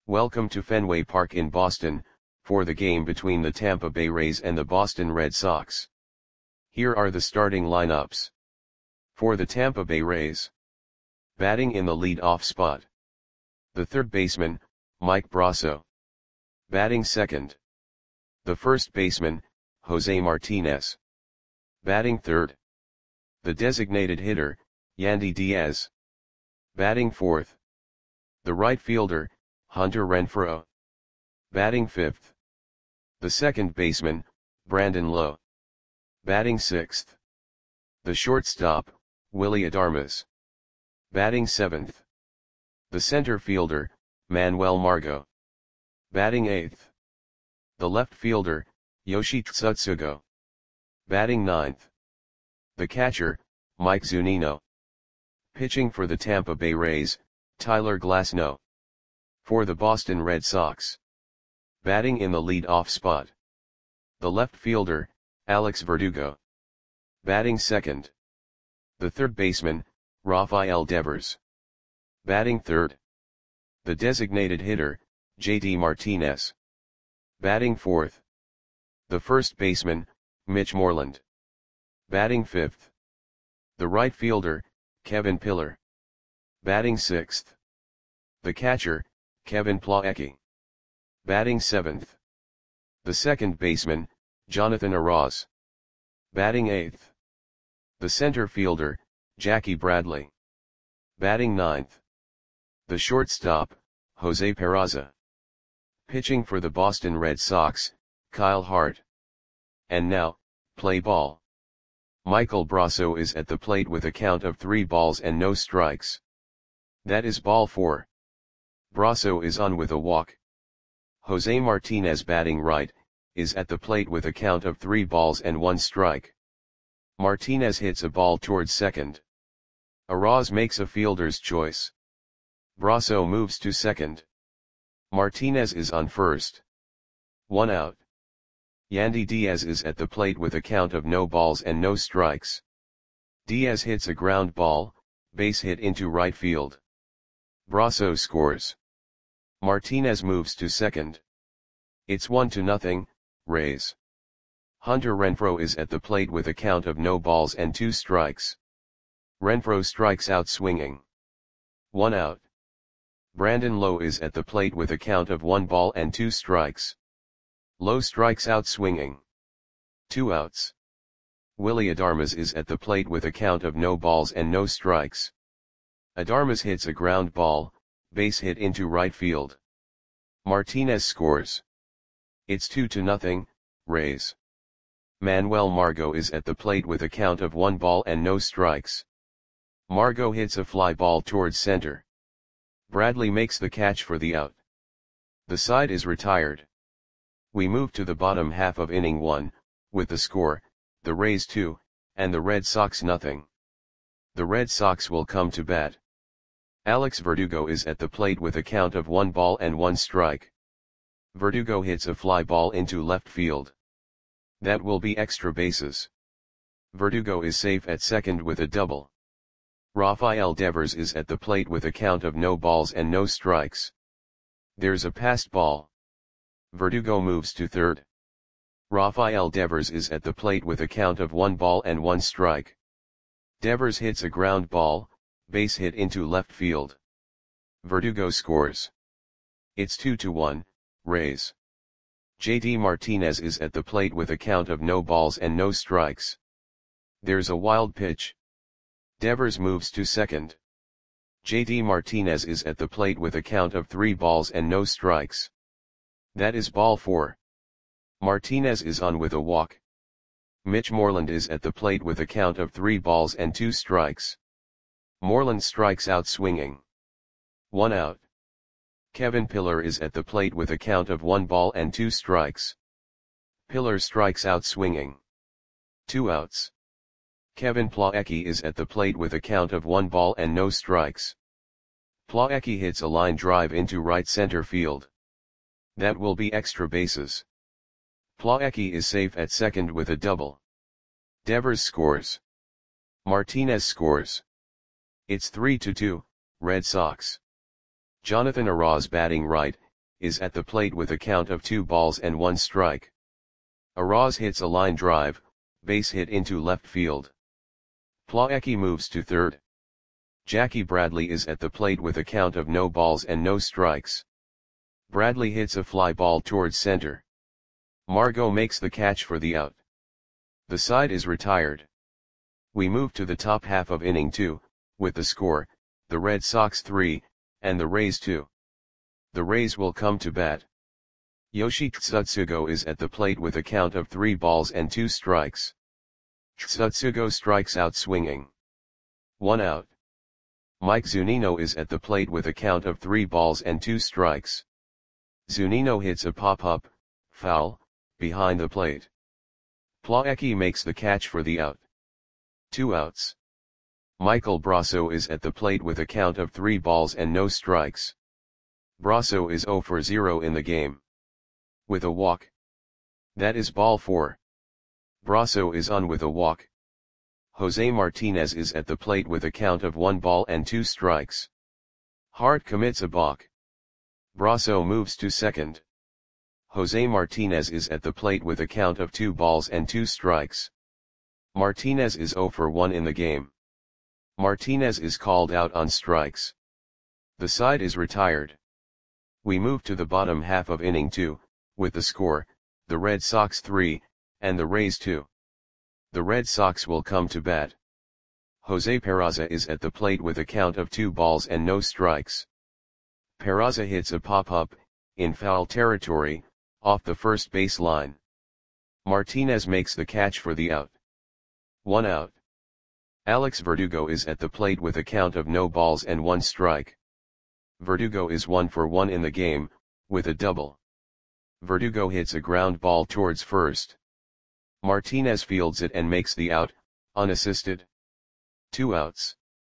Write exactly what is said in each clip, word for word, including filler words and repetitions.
Welcome to Fenway Park in Boston, for the game between the Tampa Bay Rays and the Boston Red Sox. Here are the starting lineups. For the Tampa Bay Rays. Batting in the lead-off spot. The third baseman, Mike Brosseau. Batting second. The first baseman, Jose Martinez. Batting third. The designated hitter, Yandy Diaz. Batting fourth. The right fielder, Hunter Renfroe. Batting fifth. The second baseman, Brandon Lowe. Batting sixth. The shortstop, Willy Adames. Batting seventh. The center fielder, Manuel Margot. Batting eighth. The left fielder, Yoshi Tsutsugo. Batting ninth. The catcher, Mike Zunino. Pitching for the Tampa Bay Rays, Tyler Glasnow. For the Boston Red Sox. Batting in the lead-off spot. The left fielder, Alex Verdugo. Batting second. The third baseman, Rafael Devers. Batting third. The designated hitter, J D Martinez. Batting fourth. The first baseman, Mitch Moreland. Batting fifth. The right fielder, Kevin Pillar. Batting sixth. The catcher, Kevin Plawecki. Batting seventh. The second baseman, Jonathan Arauz. Batting eighth. The center fielder, Jackie Bradley. Batting ninth. The shortstop, Jose Peraza. Pitching for the Boston Red Sox, Kyle Hart. And now, play ball. Michael Brosseau is at the plate with a count of three balls and no strikes. That is ball four. Brosseau is on with a walk. Jose Martinez, batting right, is at the plate with a count of three balls and one strike. Martinez hits a ball towards second. Arauz makes a fielder's choice. Brosseau moves to second. Martinez is on first. One out. Yandy Diaz is at the plate with a count of no balls and no strikes. Diaz hits a ground ball, base hit into right field. Brosseau scores. Martinez moves to second. It's one to nothing, Rays. Hunter Renfroe is at the plate with a count of no balls and two strikes. Renfroe strikes out swinging. One out. Brandon Lowe is at the plate with a count of one ball and two strikes. Lowe strikes out swinging. Two outs. Willy Adames is at the plate with a count of no balls and no strikes. Adames hits a ground ball, base hit into right field. Martinez scores. It's two to nothing, Rays. Manuel Margot is at the plate with a count of one ball and no strikes. Margot hits a fly ball towards center. Bradley makes the catch for the out. The side is retired. We move to the bottom half of inning one, with the score, the Rays two, and the Red Sox nothing. The Red Sox will come to bat. Alex Verdugo is at the plate with a count of one ball and one strike. Verdugo hits a fly ball into left field. That will be extra bases. Verdugo is safe at second with a double. Rafael Devers is at the plate with a count of no balls and no strikes. There's a passed ball. Verdugo moves to third. Rafael Devers is at the plate with a count of one ball and one strike. Devers hits a ground ball, base hit into left field. Verdugo scores. It's two to one, Rays. J D Martinez is at the plate with a count of no balls and no strikes. There's a wild pitch. Devers moves to second. J D Martinez is at the plate with a count of three balls and no strikes. That is ball four. Martinez is on with a walk. Mitch Moreland is at the plate with a count of three balls and two strikes. Moreland strikes out swinging. One out. Kevin Pillar is at the plate with a count of one ball and two strikes. Pillar strikes out swinging. Two outs. Kevin Plawecki is at the plate with a count of one ball and no strikes. Plawecki hits a line drive into right center field. That will be extra bases. Plawecki is safe at second with a double. Devers scores. Martinez scores. It's three to two, Red Sox. Jonathan Arauz batting right, is at the plate with a count of two balls and one strike. Araz hits a line drive, base hit into left field. Plawecki moves to third. Jackie Bradley is at the plate with a count of no balls and no strikes. Bradley hits a fly ball towards center. Margot makes the catch for the out. The side is retired. We move to the top half of inning two, with the score, the Red Sox three, and the Rays two. The Rays will come to bat. Yoshi Tsutsugo is at the plate with a count of three balls and two strikes. Tsutsugo strikes out swinging. One out. Mike Zunino is at the plate with a count of three balls and two strikes. Zunino hits a pop-up, foul, behind the plate. Plawecki makes the catch for the out. Two outs. Michael Brasso is at the plate with a count of three balls and no strikes. Brasso is zero for zero in the game. With a walk. That is ball four. Brasso is on with a walk. Jose Martinez is at the plate with a count of one ball and two strikes. Hart commits a balk. Brasso moves to second. Jose Martinez is at the plate with a count of two balls and two strikes. Martinez is zero for one in the game. Martinez is called out on strikes. The side is retired. We move to the bottom half of inning two, with the score, the Red Sox three, and the Rays two. The Red Sox will come to bat. Jose Peraza is at the plate with a count of two balls and no strikes. Peraza hits a pop-up, in foul territory, off the first base line. Martinez makes the catch for the out. One out. Alex Verdugo is at the plate with a count of no balls and one strike. Verdugo is one for one in the game, with a double. Verdugo hits a ground ball towards first. Martinez fields it and makes the out, unassisted. Two outs.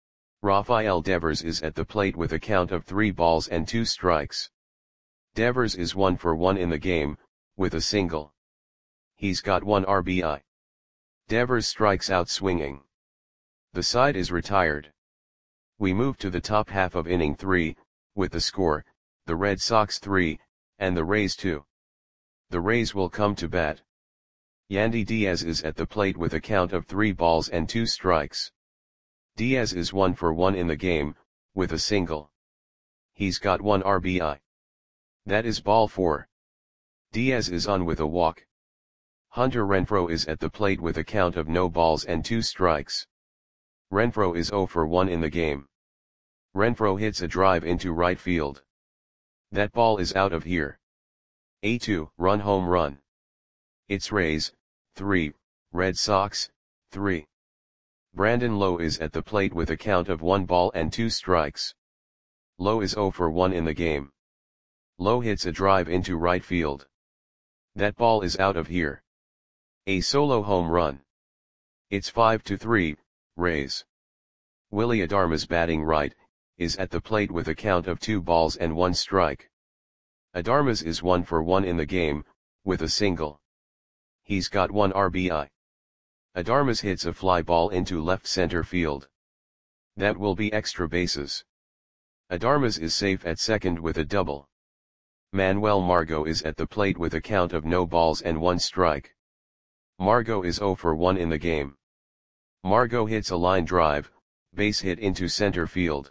Rafael Devers is at the plate with a count of three balls and two strikes. Devers is one for one in the game, with a single. He's got one R B I. Devers strikes out swinging. The side is retired. We move to the top half of inning three, with the score, the Red Sox three, and the Rays two. The Rays will come to bat. Yandy Diaz is at the plate with a count of three balls and two strikes. Diaz is one for one in the game, with a single. He's got one R B I. That is ball four. Diaz is on with a walk. Hunter Renfroe is at the plate with a count of no balls and two strikes. Renfroe is zero for one in the game. Renfroe hits a drive into right field. That ball is out of here. A two run home run. It's Rays, three, Red Sox, three. Brandon Lowe is at the plate with a count of one ball and two strikes. Lowe is zero for one in the game. Lowe hits a drive into right field. That ball is out of here. A solo home run. It's five to three, Rays. Willy Adames batting right, is at the plate with a count of two balls and one strike. Adames is one for one in the game, with a single. He's got one R B I. Adames hits a fly ball into left center field. That will be extra bases. Adames is safe at second with a double. Manuel Margot is at the plate with a count of no balls and one strike. Margot is zero for one in the game. Margot hits a line drive, base hit into center field.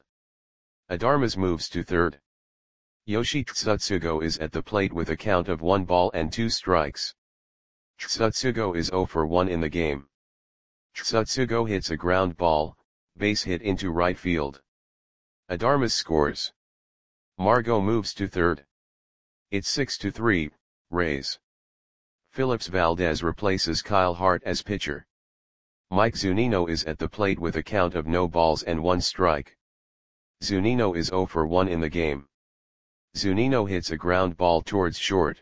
Adames moves to third. Yoshi Tsutsugo is at the plate with a count of one ball and two strikes. Tsutsugo is zero for one in the game. Tsutsugo hits a ground ball, base hit into right field. Adames scores. Margot moves to third. It's six to three, Rays. Phillips Valdez replaces Kyle Hart as pitcher. Mike Zunino is at the plate with a count of no balls and one strike. Zunino is zero for one in the game. Zunino hits a ground ball towards short.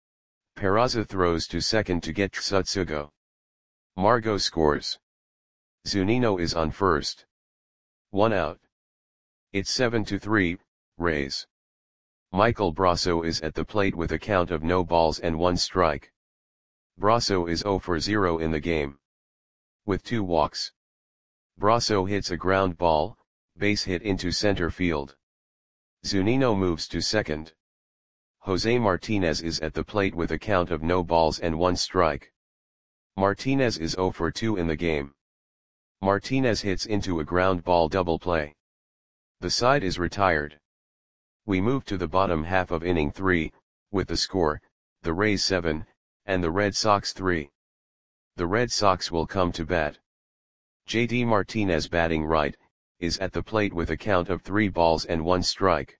Peraza throws to second to get Tsutsugo. Margot scores. Zunino is on first. One out. It's seven to three, Rays. Michael Brasso is at the plate with a count of no balls and one strike. Brasso is zero for zero in the game. With two walks. Brasso hits a ground ball, base hit into center field. Zunino moves to second. Jose Martinez is at the plate with a count of no balls and one strike. Martinez is zero for two in the game. Martinez hits into a ground ball double play. The side is retired. We move to the bottom half of inning three, with the score, the Rays seven, and the Red Sox three. The Red Sox will come to bat. J D Martinez, batting right, is at the plate with a count of three balls and one strike.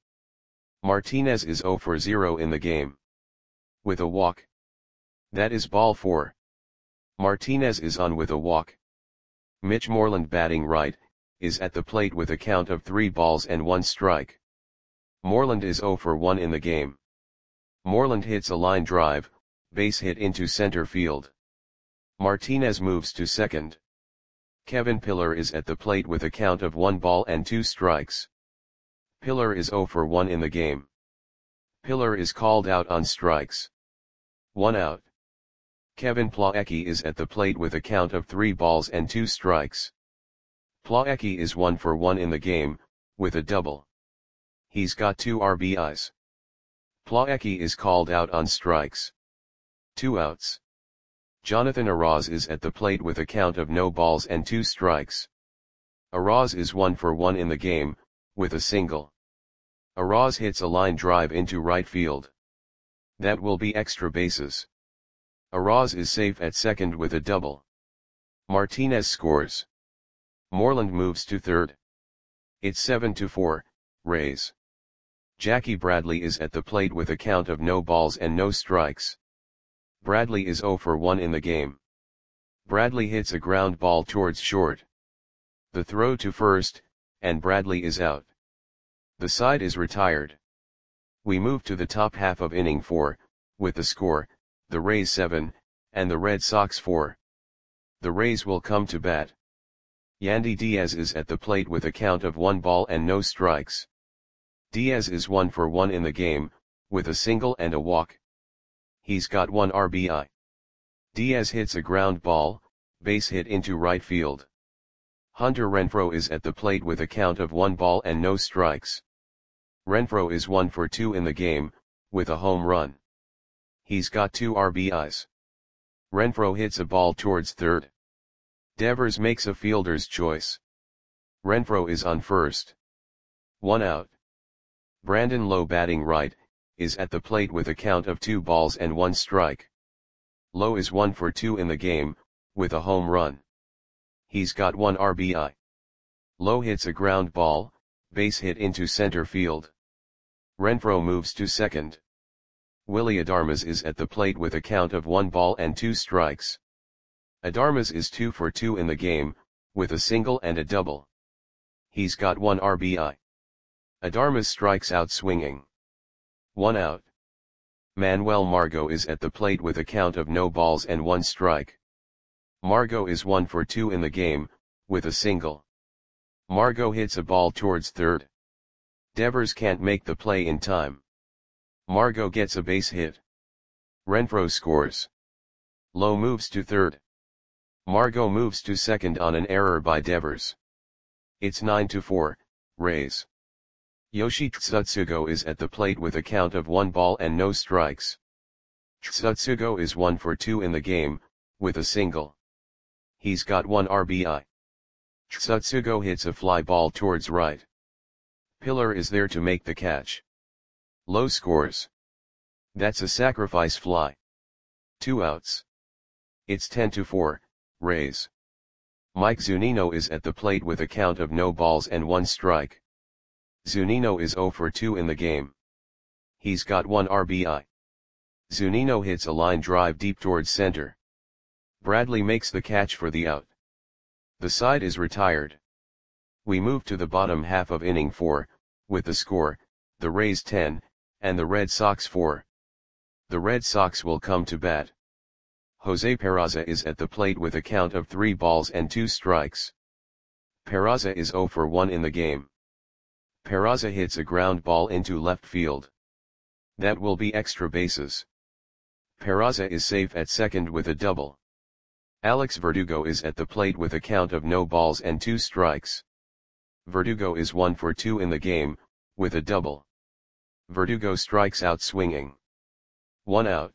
Martinez is zero for zero in the game. With a walk. That is ball four. Martinez is on with a walk. Mitch Moreland, batting right, is at the plate with a count of three balls and one strike. Moreland is zero for one in the game. Moreland hits a line drive, base hit into center field. Martinez moves to second. Kevin Pillar is at the plate with a count of one ball and two strikes. Pillar is zero for one in the game. Pillar is called out on strikes. One out. Kevin Plawecki is at the plate with a count of three balls and two strikes. Plawecki is one for one in the game, with a double. He's got two R B Is. Plawecki is called out on strikes. Two outs. Jonathan Arauz is at the plate with a count of no balls and two strikes. Arauz is one for one in the game, with a single. Arauz hits a line drive into right field. That will be extra bases. Arauz is safe at second with a double. Martinez scores. Moreland moves to third. It's seven to four, Rays. Jackie Bradley is at the plate with a count of no balls and no strikes. Bradley is zero for one in the game. Bradley hits a ground ball towards short. The throw to first, and Bradley is out. The side is retired. We move to the top half of inning four, with the score, the Rays seven, and the Red Sox four. The Rays will come to bat. Yandy Diaz is at the plate with a count of one ball and no strikes. Diaz is one for one in the game, with a single and a walk. He's got one R B I. Diaz hits a ground ball, base hit into right field. Hunter Renfroe is at the plate with a count of one ball and no strikes. Renfroe is one for two in the game, with a home run. He's got two R B Is. Renfroe hits a ball towards third. Devers makes a fielder's choice. Renfroe is on first. One out. Brandon Lowe, batting right, is at the plate with a count of two balls and one strike. Lowe is one for two in the game, with a home run. He's got one R B I. Lowe hits a ground ball, base hit into center field. Renfroe moves to second. Willy Adames is at the plate with a count of one ball and two strikes. Adames is two for two in the game, with a single and a double. He's got one R B I. Adames strikes out swinging. One out. Manuel Margot is at the plate with a count of no balls and one strike. Margot is one for two in the game, with a single. Margot hits a ball towards third. Devers can't make the play in time. Margot gets a base hit. Renfroe scores. Lowe moves to third. Margot moves to second on an error by Devers. It's nine to four, Rays. Yoshi Tsutsugo is at the plate with a count of one ball and no strikes. Tsutsugo is one for two in the game, with a single. He's got one R B I. Tsutsugo hits a fly ball towards right. Pillar is there to make the catch. Lowe scores. That's a sacrifice fly. Two outs. It's ten to four, Rays. Mike Zunino is at the plate with a count of no balls and one strike. Zunino is zero for two in the game. He's got one R B I. Zunino hits a line drive deep towards center. Bradley makes the catch for the out. The side is retired. We move to the bottom half of inning four, with the score, the Rays ten, and the Red Sox four. The Red Sox will come to bat. Jose Peraza is at the plate with a count of three balls and two strikes. Peraza is zero for one in the game. Peraza hits a ground ball into left field. That will be extra bases. Peraza is safe at second with a double. Alex Verdugo is at the plate with a count of no balls and two strikes. Verdugo is one for two in the game, with a double. Verdugo strikes out swinging. One out.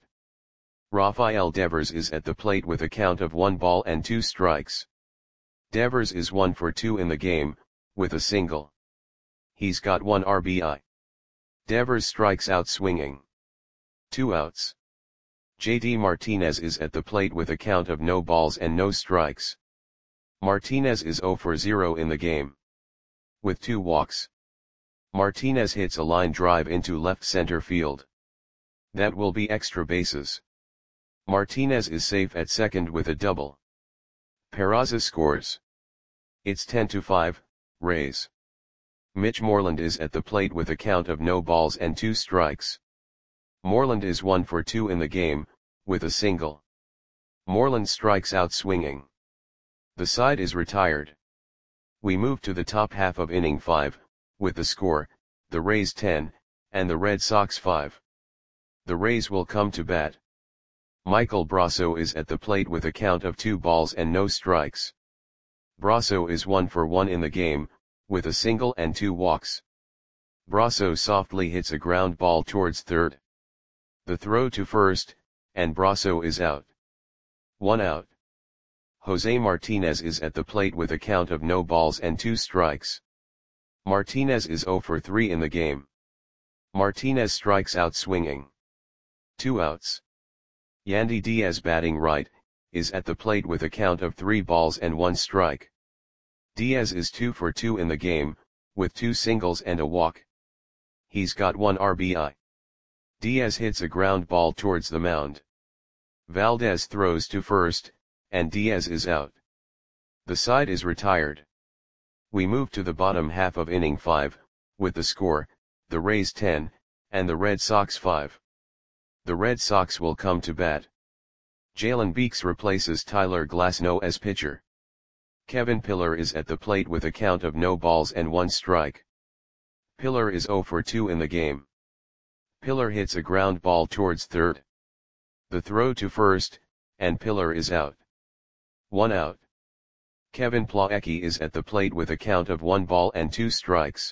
Rafael Devers is at the plate with a count of one ball and two strikes. Devers is one for two in the game, with a single. He's got one R B I. Devers strikes out swinging. Two outs. J D Martinez is at the plate with a count of no balls and no strikes. Martinez is zero for zero in the game. With two walks. Martinez hits a line drive into left center field. That will be extra bases. Martinez is safe at second with a double. Peraza scores. It's ten to five, Rays. Mitch Moreland is at the plate with a count of no balls and two strikes. Moreland is one for two in the game, with a single. Moreland strikes out swinging. The side is retired. We move to the top half of inning five, with the score, the Rays ten, and the Red Sox five. The Rays will come to bat. Michael Brasso is at the plate with a count of two balls and no strikes. Brasso is one for one in the game, with a single and two walks. Brasso softly hits a ground ball towards third. The throw to first, and Brasso is out. One out. Jose Martinez is at the plate with a count of no balls and two strikes. Martinez is zero for three in the game. Martinez strikes out swinging. Two outs. Yandy Diaz, batting right, is at the plate with a count of three balls and one strike. Diaz is two for two in the game, with two singles and a walk. He's got one R B I. Diaz hits a ground ball towards the mound. Valdez throws to first, and Diaz is out. The side is retired. We move to the bottom half of inning five, with the score, the Rays ten, and the Red Sox five. The Red Sox will come to bat. Jalen Beeks replaces Tyler Glasnow as pitcher. Kevin Pillar is at the plate with a count of no balls and one strike. Pillar is zero for two in the game. Pillar hits a ground ball towards third. The throw to first, and Pillar is out. One out. Kevin Plawecki is at the plate with a count of one ball and two strikes.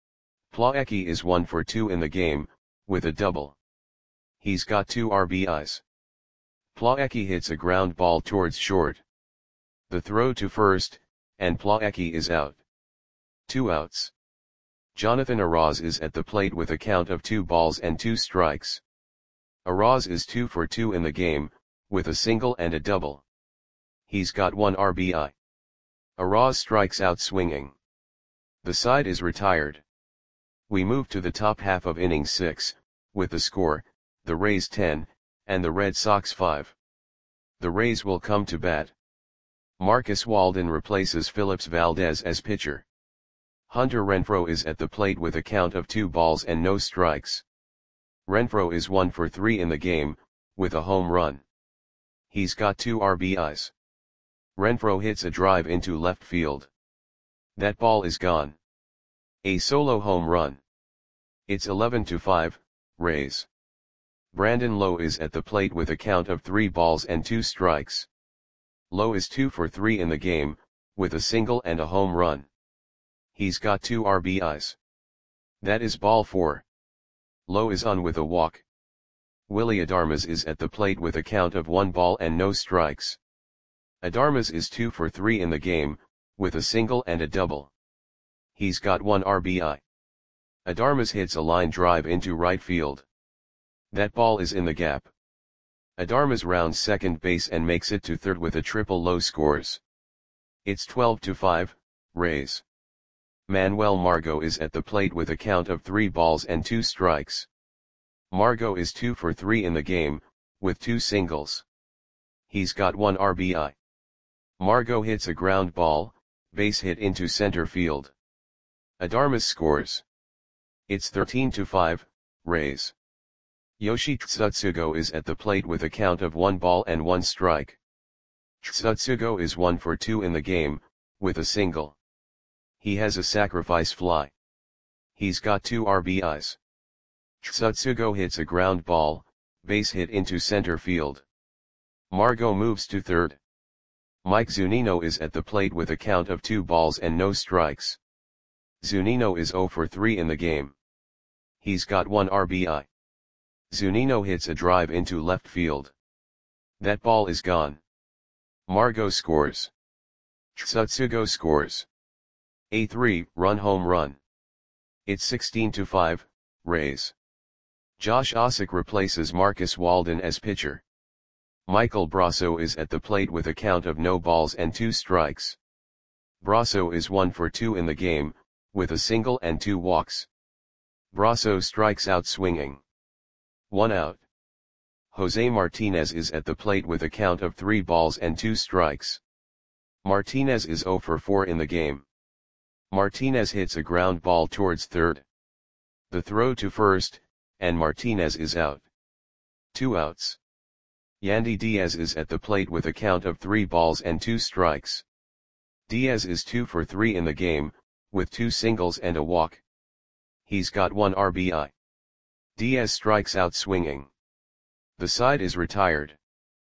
Plawecki is one for two in the game, with a double. He's got two R B Is. Plawecki hits a ground ball towards short. The throw to first, and Plawecki is out. Two outs. Jonathan Araz is at the plate with a count of two balls and two strikes. Araz is two for two in the game, with a single and a double. He's got one R B I. Araz strikes out swinging. The side is retired. We move to the top half of inning six, with the score, the Rays ten, and the Red Sox five. The Rays will come to bat. Marcus Walden replaces Phillips Valdez as pitcher. Hunter Renfroe is at the plate with a count of two balls and no strikes. Renfroe is one for three in the game, with a home run. He's got two R B Is. Renfroe hits a drive into left field. That ball is gone. A solo home run. It's eleven to five, Rays. Brandon Lowe is at the plate with a count of three balls and two strikes. Lowe is two for three in the game, with a single and a home run. He's got two R B Is. That is ball four. Lowe is on with a walk. Willy Adames is at the plate with a count of one ball and no strikes. Adames is two for three in the game, with a single and a double. He's got one R B I. Adames hits a line drive into right field. That ball is in the gap. Adames rounds second base and makes it to third with a triple. Low scores. It's twelve to five, Rays. Manuel Margot is at the plate with a count of three balls and two strikes. Margot is two for three in the game, with two singles. He's got one R B I. Margot hits a ground ball, base hit into center field. Adames scores. It's thirteen to five, Rays. Yoshi Tsutsugo is at the plate with a count of one ball and one strike. Tsutsugo is one for two in the game, with a single. He has a sacrifice fly. He's got two R B Is. Tsutsugo hits a ground ball, base hit into center field. Margot moves to third. Mike Zunino is at the plate with a count of two balls and no strikes. Zunino is zero for three in the game. He's got one R B I. Zunino hits a drive into left field. That ball is gone. Margot scores. Tsutsugo scores. A three-run home run. It's sixteen to five, Rays. Josh Ossock replaces Marcus Walden as pitcher. Michael Brasso is at the plate with a count of no balls and two strikes. Brasso is one for two in the game, with a single and two walks. Brasso strikes out swinging. One out. Jose Martinez is at the plate with a count of three balls and two strikes. Martinez is zero for four in the game. Martinez hits a ground ball towards third. The throw to first, and Martinez is out. Two outs. Yandy Diaz is at the plate with a count of three balls and two strikes. Diaz is two for three in the game, with two singles and a walk. He's got one R B I. Diaz strikes out swinging. The side is retired.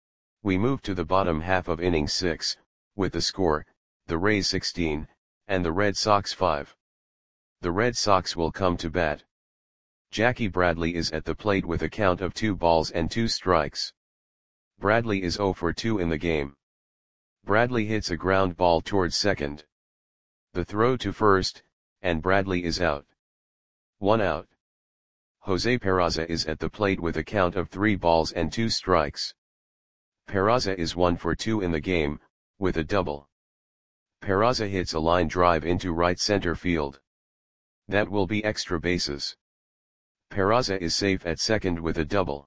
We move to the bottom half of inning six, with the score, the Rays sixteen, and the Red Sox five. The Red Sox will come to bat. Jackie Bradley is at the plate with a count of two balls and two strikes. Bradley is zero for two in the game. Bradley hits a ground ball towards second. The throw to first, and Bradley is out. One out. Jose Peraza is at the plate with a count of three balls and two strikes. Peraza is one for two in the game, with a double. Peraza hits a line drive into right center field. That will be extra bases. Peraza is safe at second with a double.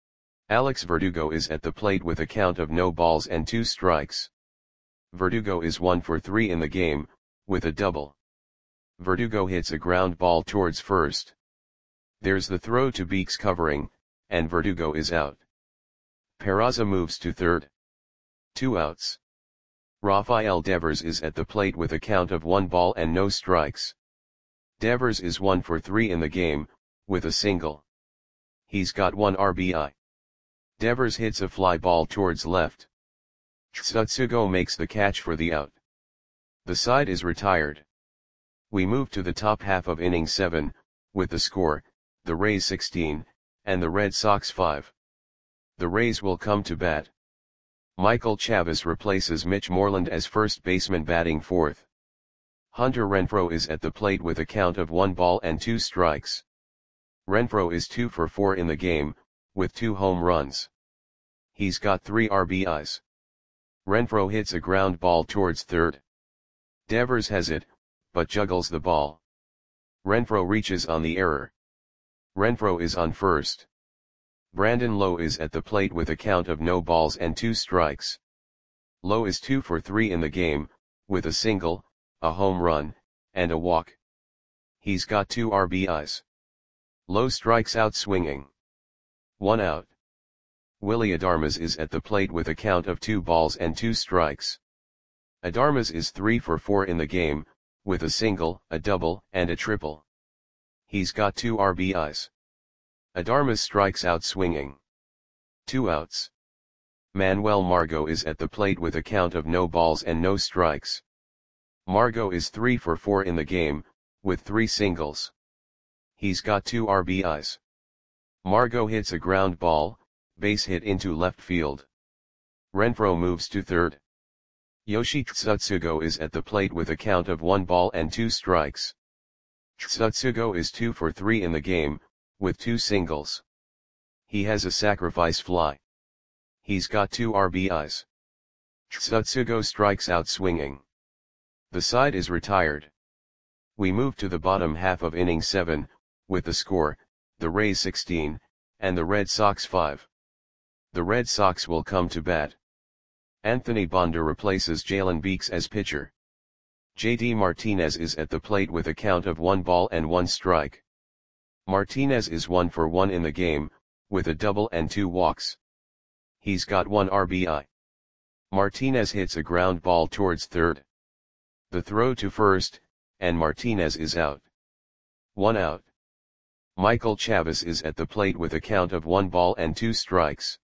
Alex Verdugo is at the plate with a count of no balls and two strikes. Verdugo is one for three in the game, with a double. Verdugo hits a ground ball towards first. There's the throw to Beeks covering, and Verdugo is out. Peraza moves to third. Two outs. Rafael Devers is at the plate with a count of one ball and no strikes. Devers is one for three in the game, with a single. He's got one R B I. Devers hits a fly ball towards left. Tsutsugo makes the catch for the out. The side is retired. We move to the top half of inning seven, with the score, the Rays sixteen, and the Red Sox five. The Rays will come to bat. Michael Chavis replaces Mitch Moreland as first baseman batting fourth. Hunter Renfroe is at the plate with a count of one ball and two strikes. Renfroe is two for four in the game, with two home runs. He's got three R B Is. Renfroe hits a ground ball towards third. Devers has it, but juggles the ball. Renfroe reaches on the error. Renfroe is on first. Brandon Lowe is at the plate with a count of no balls and two strikes. Lowe is two for three in the game, with a single, a home run, and a walk. He's got two R B Is. Lowe strikes out swinging. One out. Willy Adames is at the plate with a count of two balls and two strikes. Adames is three for four in the game, with a single, a double, and a triple. He's got two R B Is. Adames strikes out swinging. Two outs. Manuel Margot is at the plate with a count of no balls and no strikes. Margot is three for four in the game, with three singles. He's got two R B Is. Margot hits a ground ball, base hit into left field. Renfroe moves to third. Yoshi Tsutsugo is at the plate with a count of one ball and two strikes. Tsutsugo is two for three in the game, with two singles. He has a sacrifice fly. He's got two R B Is. Tsutsugo strikes out swinging. The side is retired. We move to the bottom half of inning seven, with the score, the Rays sixteen, and the Red Sox five. The Red Sox will come to bat. Anthony Bonder replaces Jalen Beeks as pitcher. J D Martinez is at the plate with a count of one ball and one strike. Martinez is one for one in the game, with a double and two walks. He's got one R B I. Martinez hits a ground ball towards third. The throw to first, and Martinez is out. One out. Michael Chavis is at the plate with a count of one ball and two strikes.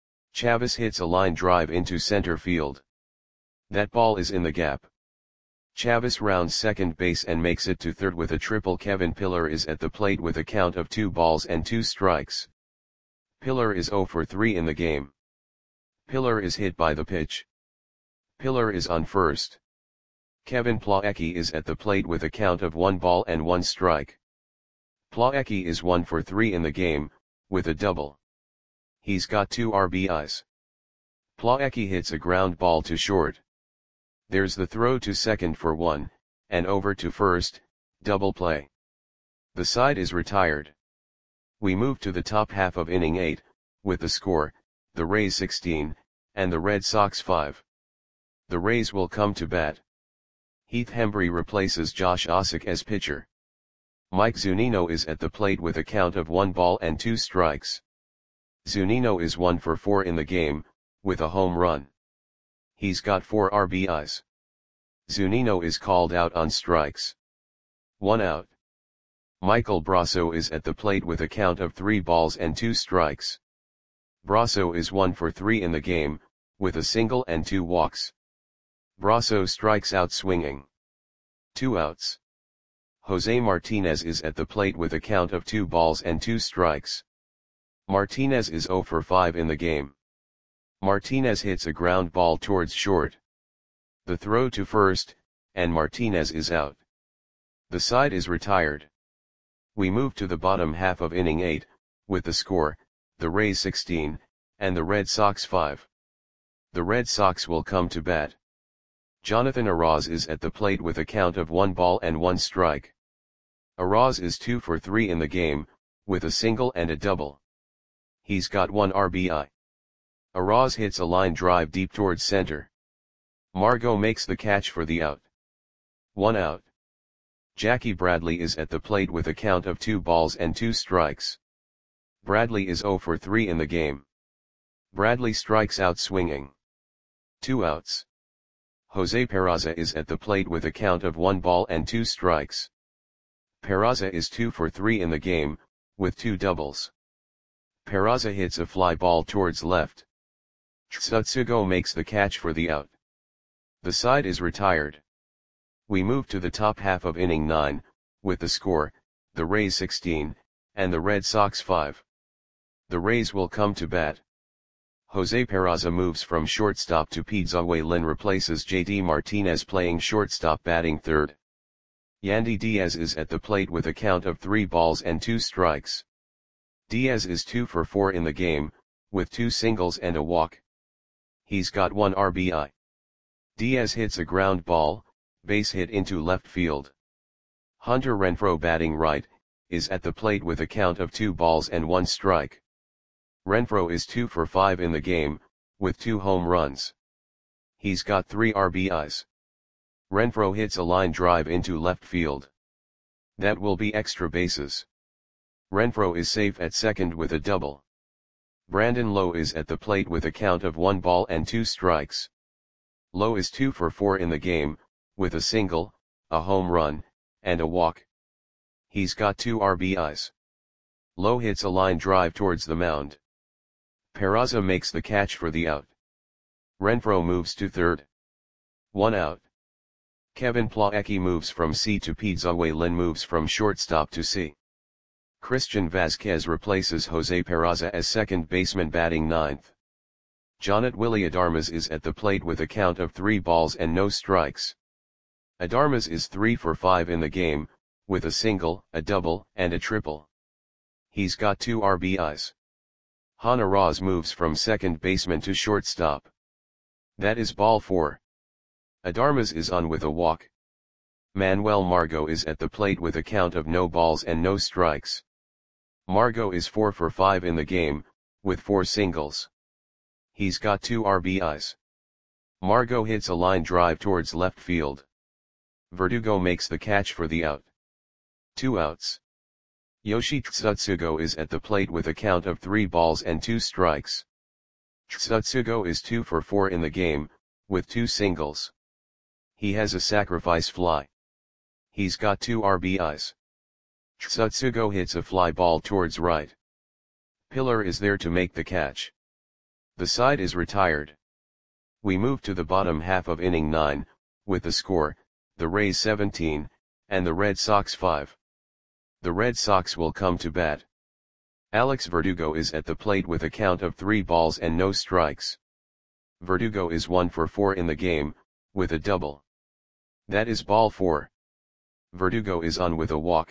Chavis hits a line drive into center field. That ball is in the gap. Chavis rounds second base and makes it to third with a triple. Kevin Pillar is at the plate with a count of two balls and two strikes. Pillar is zero for three in the game. Pillar is hit by the pitch. Pillar is on first. Kevin Plawecki is at the plate with a count of one ball and one strike. Plawecki is one for three in the game, with a double. He's got two R B Is. Plawecki hits a ground ball to short. There's the throw to second for one, and over to first, double play. The side is retired. We move to the top half of inning eight, with the score, the Rays sixteen, and the Red Sox five. The Rays will come to bat. Heath Hembree replaces Josh Ossock as pitcher. Mike Zunino is at the plate with a count of one ball and two strikes. Zunino is one for four in the game, with a home run. He's got four R B Is. Zunino is called out on strikes. One out. Michael Brasso is at the plate with a count of three balls and two strikes. Brasso is one for three in the game, with a single and two walks. Brasso strikes out swinging. Two outs. Jose Martinez is at the plate with a count of two balls and two strikes. Martinez is zero for five in the game. Martinez hits a ground ball towards short. The throw to first, and Martinez is out. The side is retired. We move to the bottom half of inning eight, with the score, the Rays sixteen, and the Red Sox five. The Red Sox will come to bat. Jonathan Arauz is at the plate with a count of one ball and one strike. Arauz is two for three in the game, with a single and a double. He's got one R B I. Arauz hits a line drive deep towards center. Margot makes the catch for the out. One out. Jackie Bradley is at the plate with a count of two balls and two strikes. Bradley is zero for three in the game. Bradley strikes out swinging. Two outs. Jose Peraza is at the plate with a count of one ball and two strikes. Peraza is two for three in the game, with two doubles. Peraza hits a fly ball towards left. Tsutsugo makes the catch for the out. The side is retired. We move to the top half of inning nine, with the score, the Rays sixteen, and the Red Sox five. The Rays will come to bat. Jose Peraza moves from shortstop to Pidzawe Lin replaces J D Martinez playing shortstop batting third. Yandy Diaz is at the plate with a count of three balls and two strikes. Diaz is two for four in the game, with two singles and a walk. He's got one R B I. Diaz hits a ground ball, base hit into left field. Hunter Renfroe batting right, is at the plate with a count of two balls and one strike. Renfroe is two for five in the game, with two home runs. He's got three R B Is. Renfroe hits a line drive into left field. That will be extra bases. Renfroe is safe at second with a double. Brandon Lowe is at the plate with a count of one ball and two strikes. Lowe is two for four in the game, with a single, a home run, and a walk. He's got two R B Is. Lowe hits a line drive towards the mound. Peraza makes the catch for the out. Renfroe moves to third. One out. Kevin Plawecki moves from C to Pidzawe Lin moves from shortstop to C. Christian Vasquez replaces Jose Peraza as second baseman batting ninth. Jonat Willie Adarmas is at the plate with a count of three balls and no strikes. Adarmas is three for five in the game, with a single, a double, and a triple. He's got two R B Is. Han Arauz moves from second baseman to shortstop. That is ball four. Adarmas is on with a walk. Manuel Margot is at the plate with a count of no balls and no strikes. Margot is four for five in the game, with four singles. He's got two R B Is. Margot hits a line drive towards left field. Verdugo makes the catch for the out. Two outs. Yoshi Tsutsugo is at the plate with a count of three balls and two strikes. Tsutsugo is two for four in the game, with two singles. He has a sacrifice fly. He's got two R B Is. Tsutsugo hits a fly ball towards right. Pillar is there to make the catch. The side is retired. We move to the bottom half of inning nine, with the score, the Rays seventeen, and the Red Sox five. The Red Sox will come to bat. Alex Verdugo is at the plate with a count of three balls and no strikes. Verdugo is one for four in the game, with a double. That is ball four. Verdugo is on with a walk.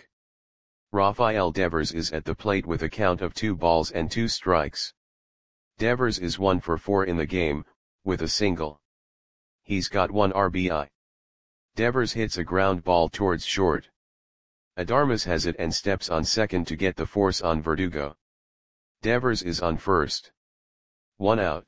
Rafael Devers is at the plate with a count of two balls and two strikes. Devers is one for four in the game, with a single. He's got one R B I. Devers hits a ground ball towards short. Adarmas has it and steps on second to get the force on Verdugo. Devers is on first. One out.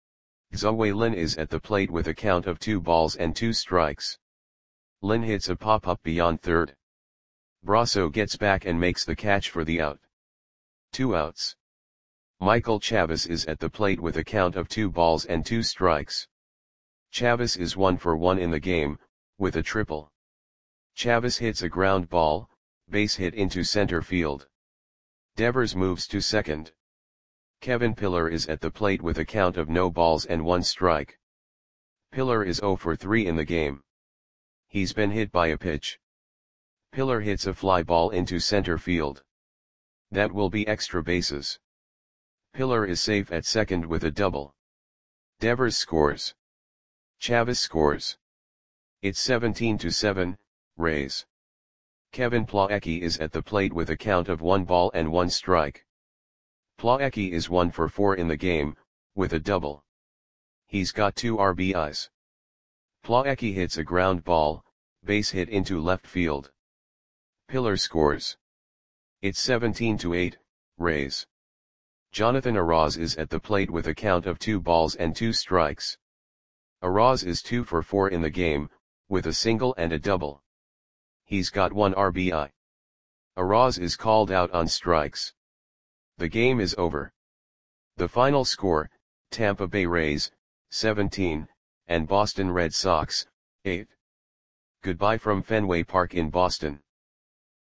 Zoe Lin is at the plate with a count of two balls and two strikes. Lin hits a pop-up beyond third. Brasso gets back and makes the catch for the out. Two outs. Michael Chavis is at the plate with a count of two balls and two strikes. Chavis is one for one in the game, with a triple. Chavis hits a ground ball, base hit into center field. Devers moves to second. Kevin Pillar is at the plate with a count of no balls and one strike. Pillar is zero for three in the game. He's been hit by a pitch. Pillar hits a fly ball into center field. That will be extra bases. Pillar is safe at second with a double. Devers scores. Chavis scores. It's seventeen to seven, Rays. Kevin Plawecki is at the plate with a count of one ball and one strike. Plawecki is one for four in the game, with a double. He's got two R B Is. Plawecki hits a ground ball, base hit into left field. Pillar scores. It's seventeen to eight, Rays. Jonathan Araz is at the plate with a count of two balls and two strikes. Araz is two for four in the game, with a single and a double. He's got one R B I. Araz is called out on strikes. The game is over. The final score, Tampa Bay Rays, seventeen, and Boston Red Sox, eight. Goodbye from Fenway Park in Boston.